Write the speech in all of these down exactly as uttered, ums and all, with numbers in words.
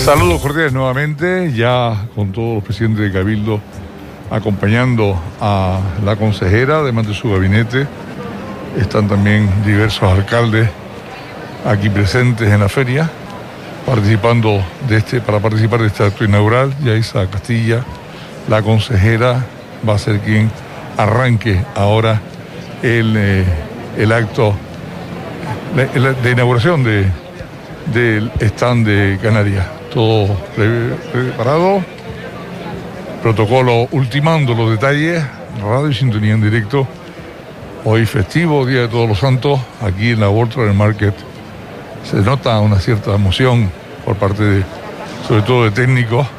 Saludos cordiales nuevamente, ya con todos los presidentes de Cabildo acompañando a la consejera, además de su gabinete. Están también diversos alcaldes aquí presentes en la feria, participando de este, para participar de este acto inaugural. Yaisa Castilla, la consejera, va a ser quien arranque ahora el, eh, el acto de, de inauguración de, del stand de Canarias. Todo preparado, protocolo ultimando los detalles, radio y sintonía en directo. Hoy festivo, Día de Todos los Santos, aquí en la World Travel Market se nota una cierta emoción por parte de, sobre todo de técnicos,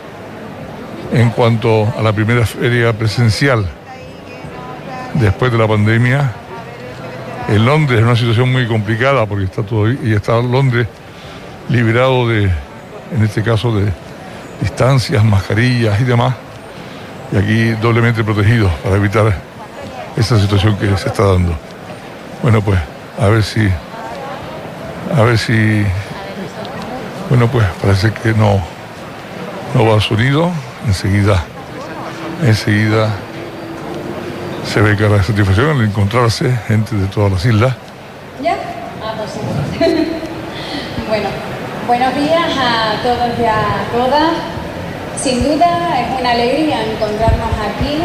en cuanto a la primera feria presencial después de la pandemia. En Londres es una situación muy complicada porque está todo, y está Londres liberado de, en este caso, de distancias, mascarillas y demás, y aquí doblemente protegidos para evitar esa situación que se está dando. Bueno, pues a ver si a ver si bueno, pues parece que no no va sonido. Enseguida enseguida se ve cara de satisfacción al encontrarse gente de todas las islas. ¿Ya? Ah, pues sí. Bueno, buenos días a todos y a todas. Sin duda es una alegría encontrarnos aquí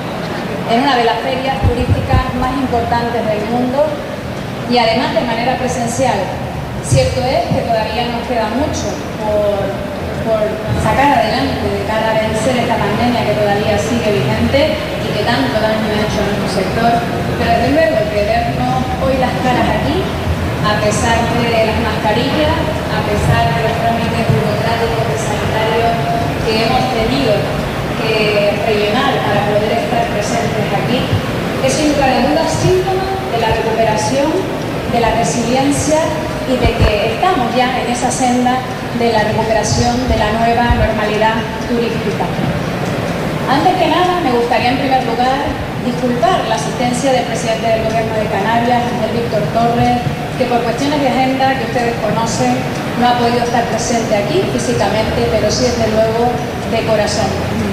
en una de las ferias turísticas más importantes del mundo y además de manera presencial. Cierto es que todavía nos queda mucho por, por sacar adelante de cara a vencer esta pandemia que todavía sigue vigente y que tanto daño ha hecho a nuestro sector, pero desde luego que vernos hoy las caras aquí, a pesar de las mascarillas, a pesar de los trámites burocráticos y sanitarios que hemos tenido que rellenar para poder estar presentes aquí, es sin lugar a dudas síntoma de la recuperación, de la resiliencia y de que estamos ya en esa senda de la recuperación de la nueva normalidad turística. Antes que nada, me gustaría en primer lugar disculpar la asistencia del presidente del Gobierno de Canarias, el Víctor Torres, que por cuestiones de agenda que ustedes conocen no ha podido estar presente aquí físicamente, pero sí desde luego de corazón.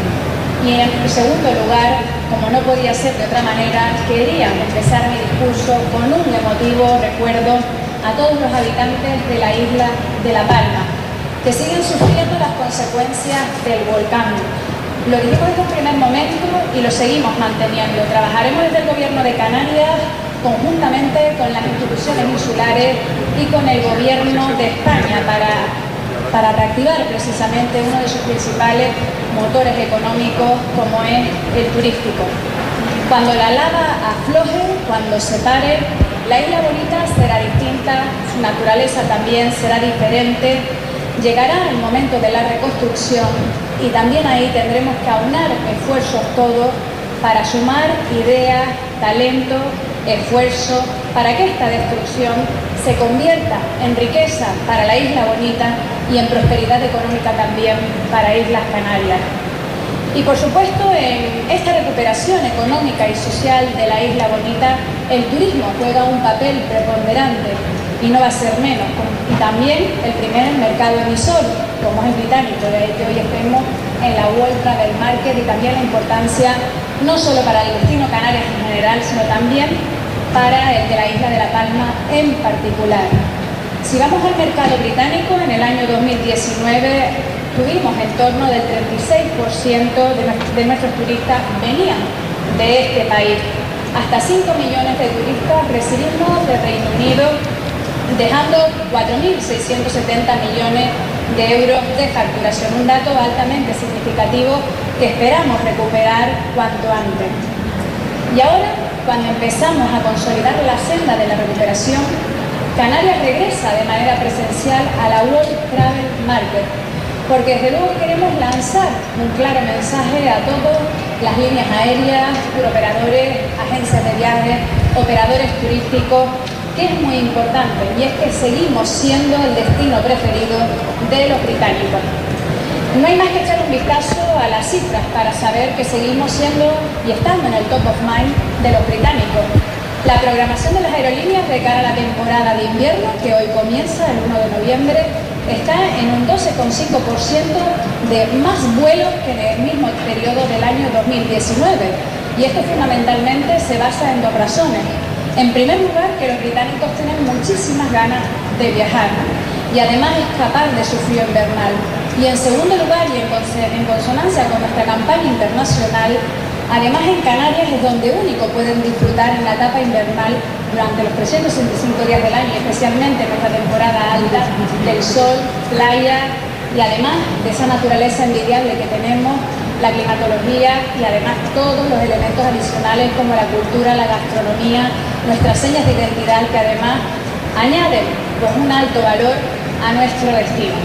Y en segundo lugar, como no podía ser de otra manera, quería empezar mi discurso con un emotivo recuerdo a todos los habitantes de la isla de La Palma, que siguen sufriendo las consecuencias del volcán. Lo dijimos desde un primer momento y lo seguimos manteniendo. Trabajaremos desde el Gobierno de Canarias conjuntamente con las instituciones insulares y con el Gobierno de España para, para reactivar precisamente uno de sus principales motores económicos como es el turístico. Cuando la lava afloje, cuando se pare, la Isla Bonita será distinta, su naturaleza también será diferente, llegará el momento de la reconstrucción y también ahí tendremos que aunar esfuerzos todos para sumar ideas, talento, esfuerzo, para que esta destrucción se convierta en riqueza para la Isla Bonita y en prosperidad económica también para Islas Canarias. Y por supuesto, en esta recuperación económica y social de la Isla Bonita, el turismo juega un papel preponderante y no va a ser menos. Y también el primer mercado emisor, como es el británico, de que hoy estemos en la World Travel Market, y también la importancia no solo para el destino Canarias en general, sino también para el de la isla de La Palma en particular. Si vamos al mercado británico, en el año dos mil diecinueve tuvimos en torno del treinta y seis por ciento de, de nuestros turistas venían de este país. Hasta cinco millones de turistas recibimos de Reino Unido, dejando cuatro mil seiscientos setenta millones de euros de facturación, un dato altamente significativo que esperamos recuperar cuanto antes. Y ahora, cuando empezamos a consolidar la senda de la recuperación, Canarias regresa de manera presencial a la World Travel Market, porque desde luego queremos lanzar un claro mensaje a todas las líneas aéreas, turoperadores, agencias de viajes, operadores turísticos, que es muy importante, y es que seguimos siendo el destino preferido de los británicos. No hay más que echar un vistazo a las cifras para saber que seguimos siendo y estando en el top of mind de los británicos. La programación de las aerolíneas de cara a la temporada de invierno, que hoy comienza el uno de noviembre, está en un doce coma cinco por ciento de más vuelos que en el mismo periodo del año dos mil diecinueve. Y esto fundamentalmente se basa en dos razones. En primer lugar, que los británicos tienen muchísimas ganas de viajar y además escapar de su frío invernal. Y en segundo lugar, y en, cons en consonancia con nuestra campaña internacional, además en Canarias es donde único pueden disfrutar en la etapa invernal durante los trescientos sesenta y cinco días del año, especialmente en esta temporada alta, del sol, playa y además de esa naturaleza envidiable que tenemos, la climatología y además todos los elementos adicionales como la cultura, la gastronomía, nuestras señas de identidad que además añaden con un alto valor a nuestro destino.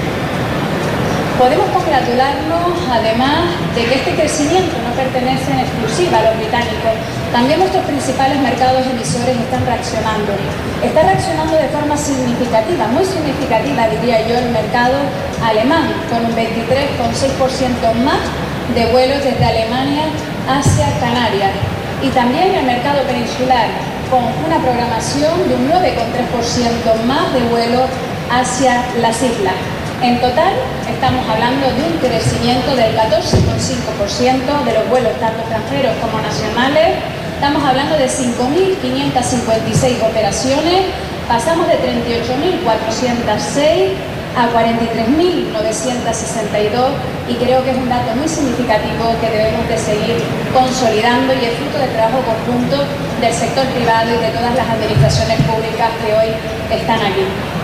Podemos congratularnos, además, de que este crecimiento no pertenece en exclusiva a los británicos. También nuestros principales mercados emisores están reaccionando. Está reaccionando de forma significativa, muy significativa, diría yo, el mercado alemán, con un veintitrés coma seis por ciento más de vuelos desde Alemania hacia Canarias. Y también el mercado peninsular, con una programación de un nueve coma tres por ciento más de vuelos hacia las islas. En total, estamos hablando de un crecimiento del catorce coma cinco por ciento de los vuelos tanto extranjeros como nacionales. Estamos hablando de cinco mil quinientas cincuenta y seis operaciones, pasamos de treinta y ocho mil cuatrocientos seis a cuarenta y tres mil novecientos sesenta y dos y creo que es un dato muy significativo que debemos de seguir consolidando y es fruto del trabajo conjunto del sector privado y de todas las administraciones públicas que hoy están aquí.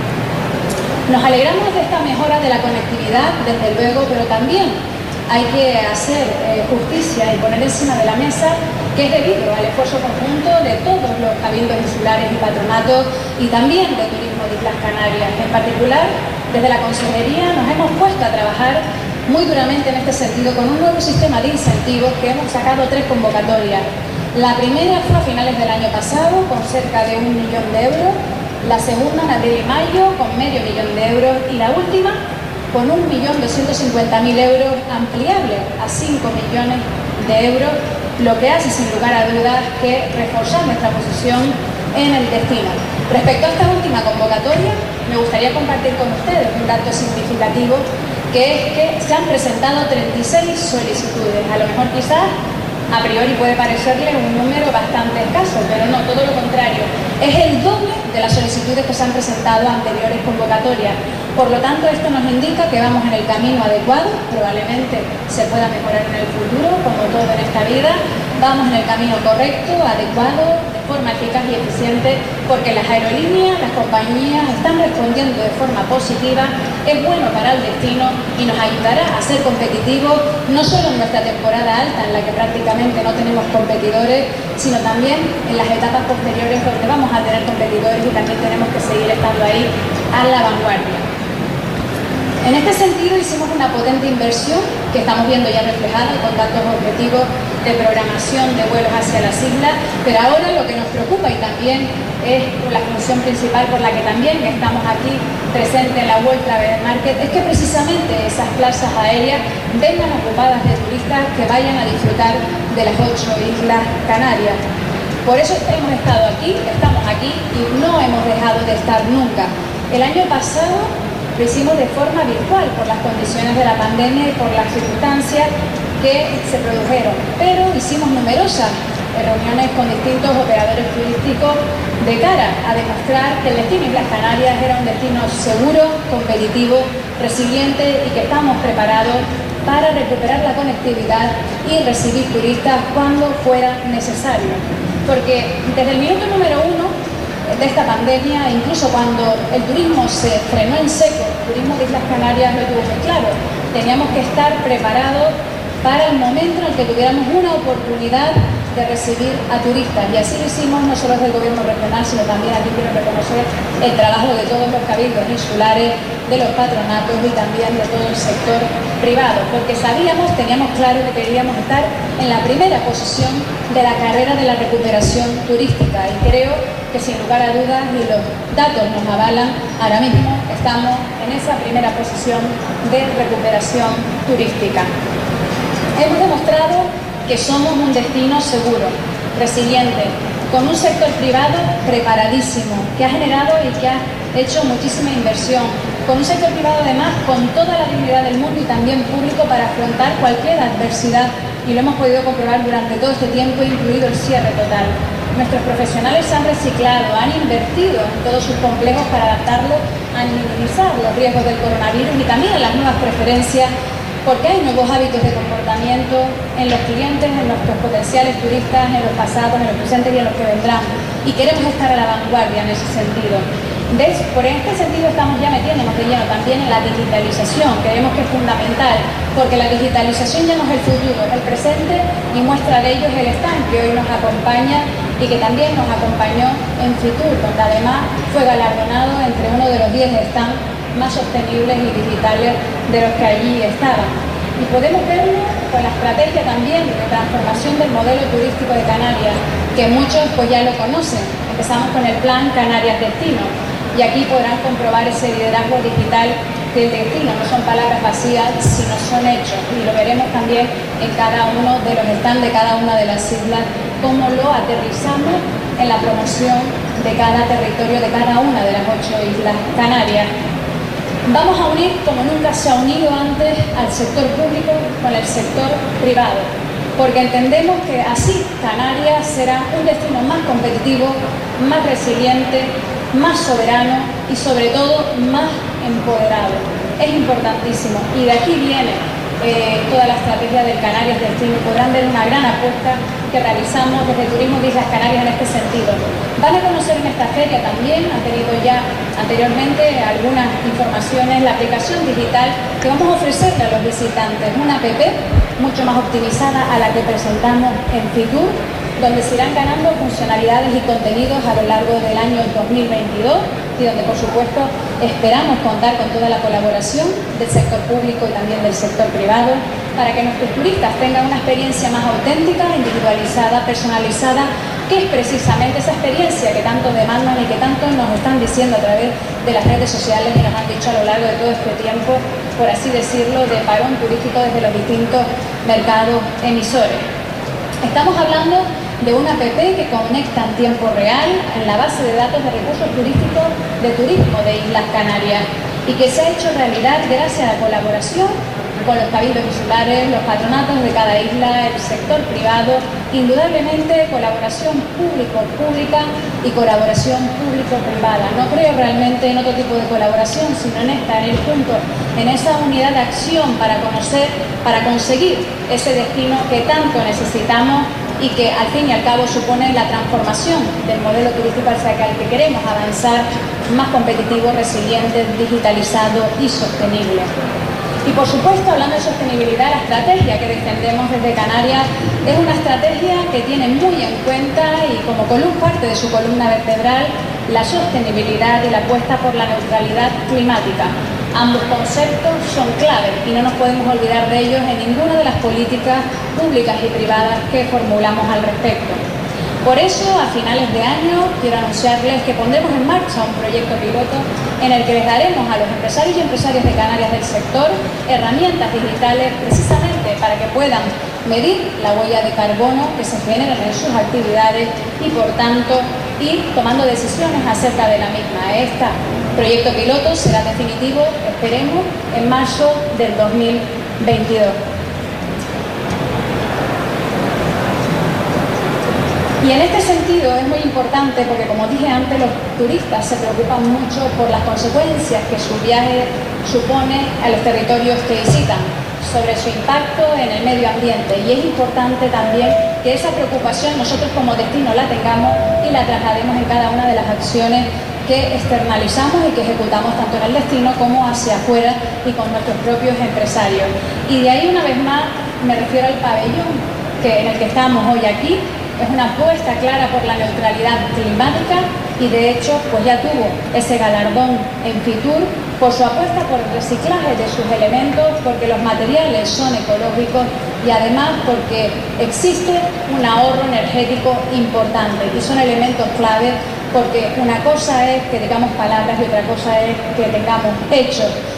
Nos alegramos de esta mejora de la conectividad, desde luego, pero también hay que hacer eh, justicia y poner encima de la mesa que es debido al esfuerzo conjunto de todos los cabildos insulares y patronatos y también de Turismo de Islas Canarias. En particular, desde la Consejería nos hemos puesto a trabajar muy duramente en este sentido con un nuevo sistema de incentivos que hemos sacado tres convocatorias. La primera fue a finales del año pasado con cerca de un millón de euros. La segunda en abril y mayo con medio millón de euros y la última con un millón doscientos cincuenta mil euros ampliable a cinco millones de euros, lo que hace sin lugar a dudas que reforzar nuestra posición en el destino. Respecto a esta última convocatoria, me gustaría compartir con ustedes un dato significativo que es que se han presentado treinta y seis solicitudes. A lo mejor quizás a priori puede parecerle un número bastante escaso, pero no, todo lo contrario. Es el doble de las solicitudes que se han presentado a anteriores convocatorias. Por lo tanto, esto nos indica que vamos en el camino adecuado, probablemente se pueda mejorar en el futuro, como todo en esta vida. Vamos en el camino correcto, adecuado, de forma eficaz y eficiente, porque las aerolíneas, las compañías están respondiendo de forma positiva, es bueno para el destino y nos ayudará a ser competitivos, no solo en nuestra temporada alta, en la que prácticamente no tenemos competidores, sino también en las etapas posteriores donde vamos a tener competidores y también tenemos que seguir estando ahí a la vanguardia. En este sentido hicimos una potente inversión que estamos viendo ya reflejada con datos objetivos de programación de vuelos hacia las islas, pero ahora lo que nos preocupa y también es la función principal por la que también estamos aquí presentes en la World Travel Market, es que precisamente esas plazas aéreas vengan ocupadas de turistas que vayan a disfrutar de las ocho islas Canarias. Por eso hemos estado aquí, estamos aquí y no hemos dejado de estar nunca. El año pasado lo hicimos de forma virtual por las condiciones de la pandemia y por las circunstancias que se produjeron, pero hicimos numerosas reuniones con distintos operadores turísticos de cara a demostrar que el destino Islas Canarias era un destino seguro, competitivo, resiliente y que estamos preparados para recuperar la conectividad y recibir turistas cuando fuera necesario. Porque desde el minuto número uno de esta pandemia, incluso cuando el turismo se frenó en seco, el turismo de Islas Canarias lo tuvo muy claro, teníamos que estar preparados para el momento en el que tuviéramos una oportunidad de recibir a turistas, y así lo hicimos no solo desde el gobierno regional, sino también aquí quiero reconocer el trabajo de todos los cabildos insulares, de los patronatos y también de todo el sector privado, porque sabíamos, teníamos claro que queríamos estar en la primera posición de la carrera de la recuperación turística, y creo que sin lugar a dudas, y los datos nos avalan, ahora mismo estamos en esa primera posición de recuperación turística. Hemos demostrado que somos un destino seguro, resiliente, con un sector privado preparadísimo, que ha generado y que ha hecho muchísima inversión, con un sector privado además con toda la dignidad del mundo y también público para afrontar cualquier adversidad, y lo hemos podido comprobar durante todo este tiempo, incluido el cierre total. Nuestros profesionales se han reciclado, han invertido en todos sus complejos para adaptarlo a minimizar los riesgos del coronavirus y también en las nuevas preferencias, porque hay nuevos hábitos de comportamiento en los clientes, en nuestros potenciales turistas, en los pasados, en los presentes y en los que vendrán. Y queremos estar a la vanguardia en ese sentido. De, por este sentido estamos ya metiéndonos de lleno también en la digitalización, que vemos que es fundamental, porque la digitalización ya no es el futuro, es el presente, y muestra de ello es el stand que hoy nos acompaña y que también nos acompañó en Fitur, donde además fue galardonado entre uno de los diez stands más sostenibles y digitales de los que allí estaban. Y podemos verlo con la estrategia también de transformación del modelo turístico de Canarias, que muchos pues ya lo conocen. Empezamos con el plan Canarias Destino, y aquí podrán comprobar ese liderazgo digital del destino. No son palabras vacías, sino son hechos, y lo veremos también en cada uno de los stands de cada una de las islas, cómo lo aterrizamos en la promoción de cada territorio, de cada una de las ocho islas canarias. Vamos a unir, como nunca se ha unido antes, al sector público con el sector privado, porque entendemos que así Canarias será un destino más competitivo, más resiliente, más soberano y sobre todo más empoderado. Es importantísimo, y de aquí viene eh, toda la estrategia del Canarias Destino. Podrán ver una gran apuesta que realizamos desde Turismo de Islas Canarias en este sentido. Van a conocer en esta feria también, han tenido ya anteriormente algunas informaciones, la aplicación digital que vamos a ofrecerle a los visitantes, una app mucho más optimizada a la que presentamos en Fitur, donde se irán ganando funcionalidades y contenidos a lo largo del año dos mil veintidós, y donde por supuesto esperamos contar con toda la colaboración del sector público y también del sector privado, para que nuestros turistas tengan una experiencia más auténtica, individualizada, personalizada, que es precisamente esa experiencia que tanto demandan y que tanto nos están diciendo a través de las redes sociales y nos han dicho a lo largo de todo este tiempo, por así decirlo, de parón turístico desde los distintos mercados emisores. Estamos hablando de una app que conecta en tiempo real en la base de datos de recursos turísticos de turismo de Islas Canarias, y que se ha hecho realidad gracias a la colaboración con los cabildos insulares, los patronatos de cada isla, el sector privado, indudablemente colaboración público-pública y colaboración público-privada. No creo realmente en otro tipo de colaboración, sino en esta, en el punto, en esa unidad de acción para conocer, para conseguir ese destino que tanto necesitamos y que al fin y al cabo supone la transformación del modelo turístico hacia el que queremos avanzar, más competitivo, resiliente, digitalizado y sostenible. Y por supuesto, hablando de sostenibilidad, la estrategia que defendemos desde Canarias es una estrategia que tiene muy en cuenta y como columna, parte de su columna vertebral, la sostenibilidad y la apuesta por la neutralidad climática. Ambos conceptos son clave y no nos podemos olvidar de ellos en ninguna de las políticas públicas y privadas que formulamos al respecto. Por eso, a finales de año, quiero anunciarles que pondremos en marcha un proyecto piloto en el que les daremos a los empresarios y empresarias de Canarias del sector herramientas digitales precisamente para que puedan medir la huella de carbono que se genera en sus actividades y, por tanto, ir tomando decisiones acerca de la misma. Este proyecto piloto será definitivo, esperemos, en marzo del dos mil veintidós. Y en este sentido es muy importante porque, como dije antes, los turistas se preocupan mucho por las consecuencias que su viaje supone a los territorios que visitan, sobre su impacto en el medio ambiente. Y es importante también que esa preocupación nosotros como destino la tengamos y la traslademos en cada una de las acciones que externalizamos y que ejecutamos tanto en el destino como hacia afuera y con nuestros propios empresarios. Y de ahí, una vez más, me refiero al pabellón que, en el que estamos hoy aquí. Es una apuesta clara por la neutralidad climática y, de hecho, pues ya tuvo ese galardón en Fitur por su apuesta por el reciclaje de sus elementos, porque los materiales son ecológicos y además porque existe un ahorro energético importante y son elementos clave, porque una cosa es que tengamos palabras y otra cosa es que tengamos hechos.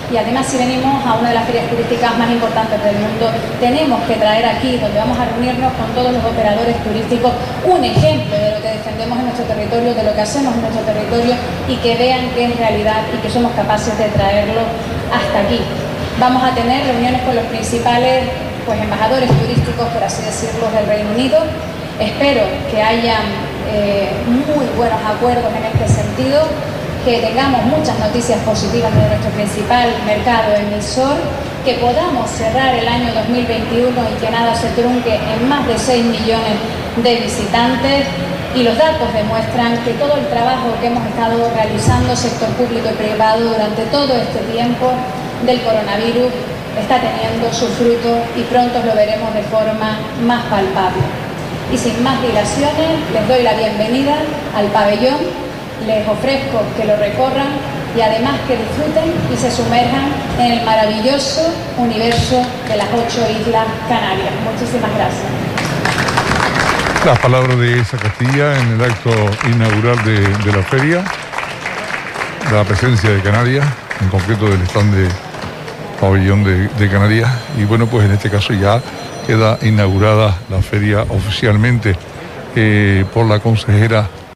Y además, si venimos a una de las ferias turísticas más importantes del mundo, tenemos que traer aquí, donde vamos a reunirnos con todos los operadores turísticos, un ejemplo de lo que defendemos en nuestro territorio, de lo que hacemos en nuestro territorio, y que vean que es realidad y que somos capaces de traerlo hasta aquí. Vamos a tener reuniones con los principales pues, embajadores turísticos, por así decirlo, del Reino Unido. Espero que haya eh, muy buenos acuerdos en este sentido, que tengamos muchas noticias positivas de nuestro principal mercado emisor, que podamos cerrar el año dos mil veintiuno y que nada se trunque en más de seis millones de visitantes. Y los datos demuestran que todo el trabajo que hemos estado realizando, sector público y privado, durante todo este tiempo del coronavirus, está teniendo su fruto y pronto lo veremos de forma más palpable. Y sin más dilaciones, les doy la bienvenida al pabellón, les ofrezco que lo recorran y además que disfruten y se sumerjan en el maravilloso universo de las ocho Islas Canarias. Muchísimas gracias. Las palabras de Elsa Castilla en el acto inaugural de, de la feria, la presencia de Canarias, en concreto del stand de pabellón de, de Canarias. Y bueno, pues en este caso ya queda inaugurada la feria oficialmente eh, por la consejera